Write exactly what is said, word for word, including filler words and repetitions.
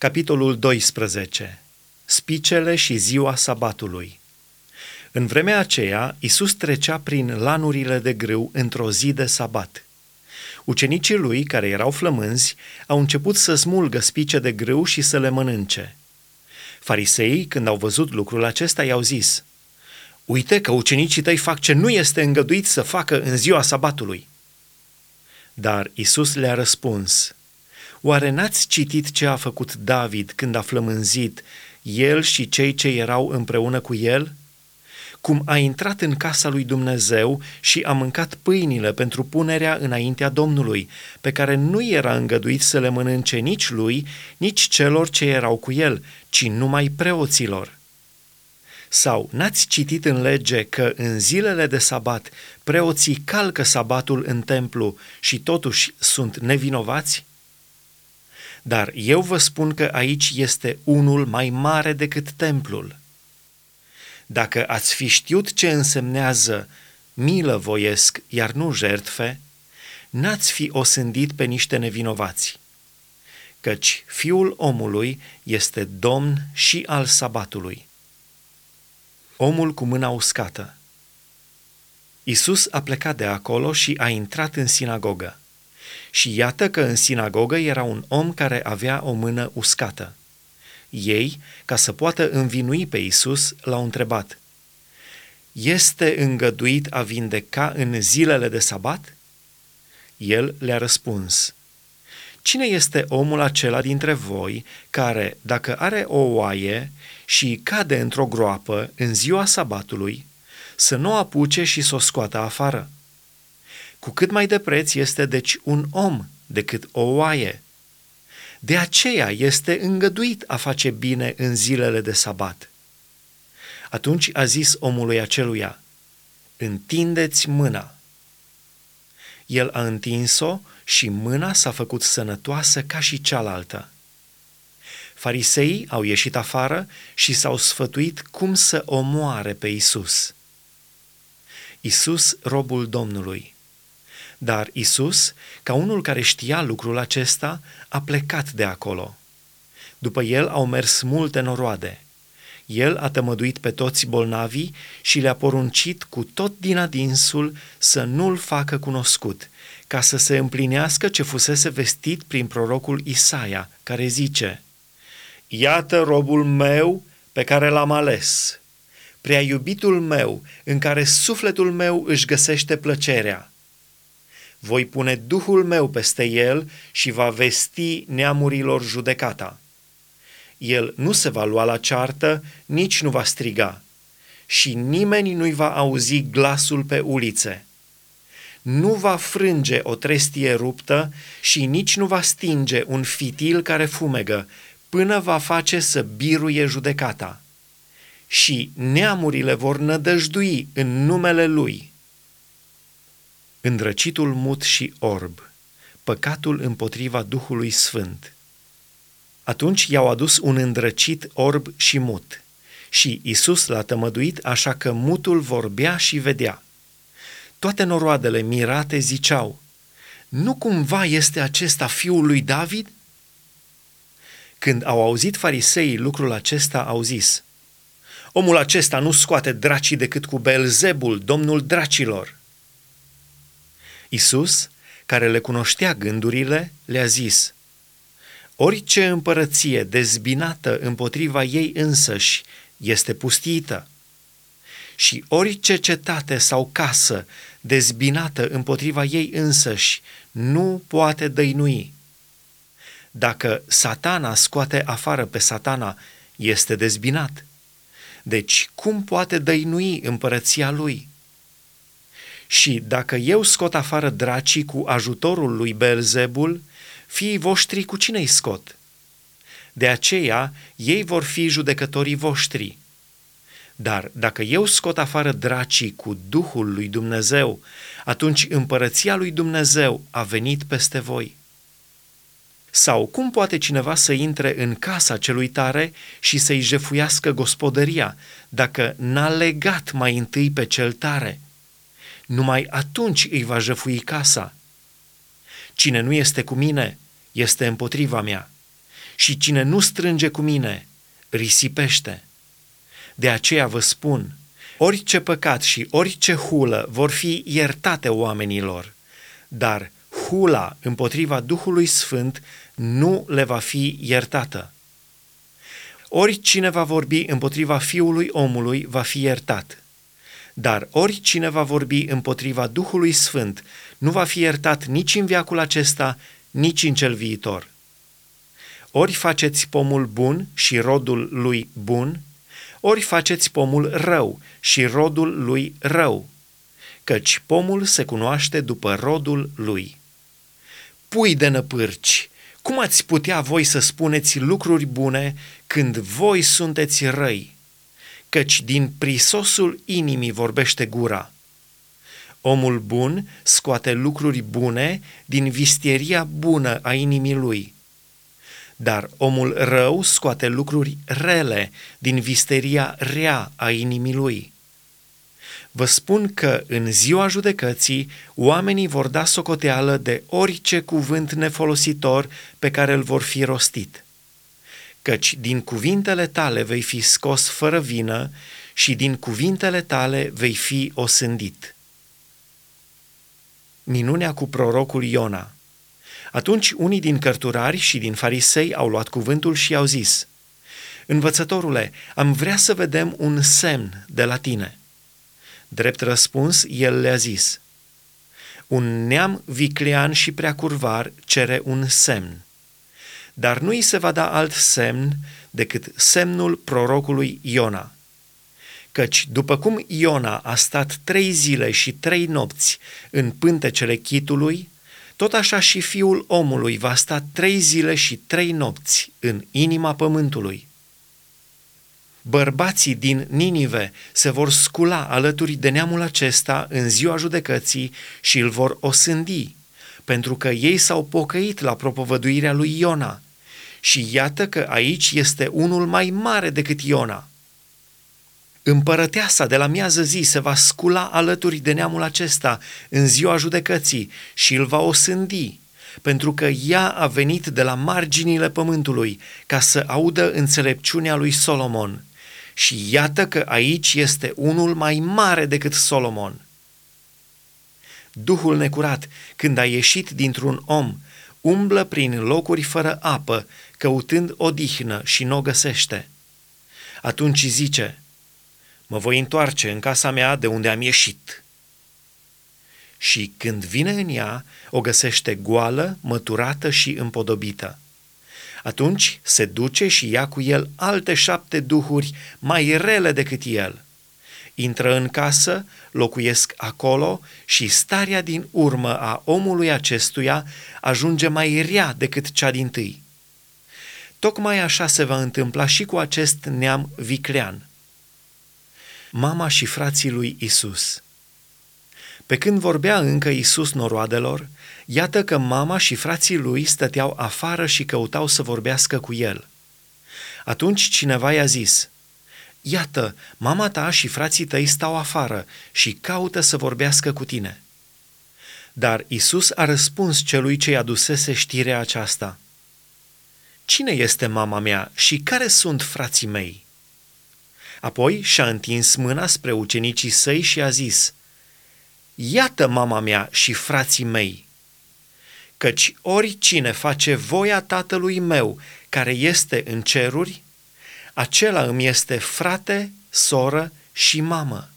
Capitolul doisprezece. Spicele și ziua sabatului. În vremea aceea, Iisus trecea prin lanurile de grâu într-o zi de sabat. Ucenicii lui, care erau flămânzi, au început să smulgă spice de grâu și să le mănânce. Fariseii, când au văzut lucrul acesta, i-au zis: „Uite că ucenicii tăi fac ce nu este îngăduit să facă în ziua sabatului.” Dar Iisus le-a răspuns: „Oare n-ați citit ce a făcut David când a flămânzit, el și cei ce erau împreună cu el? Cum a intrat în casa lui Dumnezeu și a mâncat pâinile pentru punerea înaintea Domnului, pe care nu era îngăduit să le mănânce nici lui, nici celor ce erau cu el, ci numai preoților. Sau n-ați citit în lege că în zilele de sabat preoții calcă sabatul în templu și totuși sunt nevinovați? Dar eu vă spun că aici este unul mai mare decât templul. Dacă ați fi știut ce însemnează milă voiesc, iar nu jertfe, n-ați fi osândit pe niște nevinovați. Căci Fiul omului este Domn și al sabatului.” Omul cu mâna uscată. Iisus a plecat de acolo și a intrat în sinagogă. Și iată că în sinagogă era un om care avea o mână uscată. Ei, ca să poată învinui pe Iisus, l-au întrebat: „Este îngăduit a vindeca în zilele de sabat?” El le-a răspuns: „Cine este omul acela dintre voi care, dacă are o oaie și cade într-o groapă în ziua sabatului, să nu o apuce și să o scoată afară? Cu cât mai de preț este deci un om decât o oaie. De aceea este îngăduit a face bine în zilele de sabat.” Atunci a zis omului aceluia: „Întindeți mâna.” El a întins-o și mâna s-a făcut sănătoasă ca și cealaltă. Fariseii au ieșit afară și s-au sfătuit cum să omoare pe Iisus. Iisus, robul Domnului. Dar Iisus, ca unul care știa lucrul acesta, a plecat de acolo. După el au mers multe noroade. El a tămăduit pe toți bolnavii și le-a poruncit cu tot din adinsul să nu-l facă cunoscut, ca să se împlinească ce fusese vestit prin prorocul Isaia, care zice: „Iată robul meu pe care l-am ales, prea iubitul meu, în care sufletul meu își găsește plăcerea. Voi pune Duhul meu peste el și va vesti neamurilor judecata. El nu se va lua la ceartă, nici nu va striga, și nimeni nu-i va auzi glasul pe ulițe. Nu va frânge o trestie ruptă și nici nu va stinge un fitil care fumegă, până va face să biruie judecata. Și neamurile vor nădăjdui în numele lui.” Îndrăcitul mut și orb, păcatul împotriva Duhului Sfânt. Atunci i-au adus un îndrăcit orb și mut și Iisus l-a tămăduit așa că mutul vorbea și vedea. Toate noroadele mirate ziceau: „Nu cumva este acesta fiul lui David?” Când au auzit fariseii lucrul acesta, au zis: „Omul acesta nu scoate dracii decât cu Beelzebul, domnul dracilor.” Iisus, care le cunoștea gândurile, le-a zis: „Orice împărăție dezbinată împotriva ei însăși este pustiită. Și orice cetate sau casă dezbinată împotriva ei însăși nu poate dăinui. Dacă Satana scoate afară pe Satana, este dezbinat. Deci cum poate dăinui împărăția lui? Și dacă eu scot afară dracii cu ajutorul lui Beelzebul, fiii voștri cu cine îi scot? De aceea ei vor fi judecătorii voștri. Dar dacă eu scot afară dracii cu Duhul lui Dumnezeu, atunci împărăția lui Dumnezeu a venit peste voi. Sau cum poate cineva să intre în casa celui tare și să-i jefuiască gospodăria, dacă n-a legat mai întâi pe cel tare? Numai atunci îi va jefui casa. Cine nu este cu mine, este împotriva mea. și cine nu strânge cu mine, risipește. De aceea vă spun, orice păcat și orice hulă vor fi iertate oamenilor, dar hula împotriva Duhului Sfânt nu le va fi iertată. Oricine va vorbi împotriva Fiului omului va fi iertat, dar oricine va vorbi împotriva Duhului Sfânt nu va fi iertat nici în veacul acesta, nici în cel viitor. Ori faceți pomul bun și rodul lui bun, ori faceți pomul rău și rodul lui rău, căci pomul se cunoaște după rodul lui. Pui de năpârci, cum ați putea voi să spuneți lucruri bune când voi sunteți răi? Căci din prisosul inimii vorbește gura. Omul bun scoate lucruri bune din vistieria bună a inimii lui, dar omul rău scoate lucruri rele din visteria rea a inimii lui. Vă spun că în ziua judecății oamenii vor da socoteală de orice cuvânt nefolositor pe care îl vor fi rostit. Căci din cuvintele tale vei fi scos fără vină și din cuvintele tale vei fi osândit. Minunea cu prorocul Iona. Atunci unii din cărturari și din farisei au luat cuvântul și i-au zis: Învățătorule, am vrea să vedem un semn de la tine. Drept răspuns, el le-a zis: Un neam viclean și prea curvar cere un semn, dar nu îi se va da alt semn decât semnul prorocului Iona. Căci după cum Iona a stat trei zile și trei nopți în pântecele chitului, tot așa și Fiul omului va sta trei zile și trei nopți în inima pământului. Bărbații din Ninive se vor scula alături de neamul acesta în ziua judecății și îl vor osândi, pentru că ei s-au pocăit la propovăduirea lui Iona. Și iată că aici este unul mai mare decât Iona. Împărăteasa de la miază zi se va scula alături de neamul acesta în ziua judecății și îl va osândi, pentru că ea a venit de la marginile pământului ca să audă înțelepciunea lui Solomon. Și iată că aici este unul mai mare decât Solomon. Duhul necurat, când a ieșit dintr-un om, umblă prin locuri fără apă, căutând odihnă și n-o găsește. Atunci zice: Mă voi întoarce în casa mea de unde am ieșit. Și când vine în ea, o găsește goală, măturată și împodobită. Atunci se duce și ia cu el alte șapte duhuri mai rele decât el. Intră în casă, locuiesc acolo și starea din urmă a omului acestuia ajunge mai rea decât cea dintâi. Tocmai așa se va întâmpla și cu acest neam viclean. Mama și frații lui Isus. Pe când vorbea încă Isus noroadelor, iată că mama și frații lui stăteau afară și căutau să vorbească cu el. Atunci cineva i-a zis: Iată, mama ta și frații tăi stau afară și caută să vorbească cu tine. Dar Isus a răspuns celui ce i-a adusese știrea aceasta: Cine este mama mea și care sunt frații mei? Apoi și-a întins mâna spre ucenicii săi și a zis: Iată mama mea și frații mei! Căci oricine face voia Tatălui meu care este în ceruri, acela îmi este frate, soră și mamă.